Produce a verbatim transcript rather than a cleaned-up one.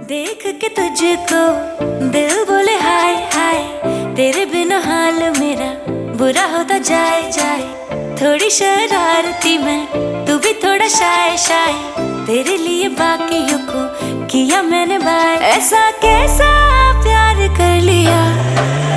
देख के तुझको दिल बोले हाय हाय, तेरे बिना हाल मेरा बुरा होता जाए जाए। थोड़ी शरारती मैं, तू भी थोड़ा शाय शाय, तेरे लिए बाकियों को किया मैंने बाय। ऐसा कैसा प्यार कर लिया